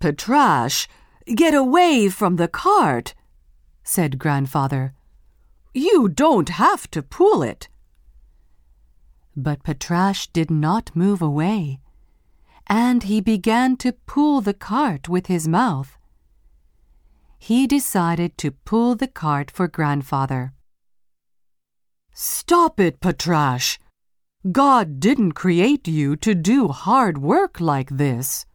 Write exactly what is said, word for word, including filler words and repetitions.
Patrash, get away from the cart, said Grandfather. You don't have to pull it. But Patrash did not move away, and he began to pull the cart with his mouth. He decided to pull the cart for Grandfather. Stop it, Patrash! God didn't create you to do hard work like this.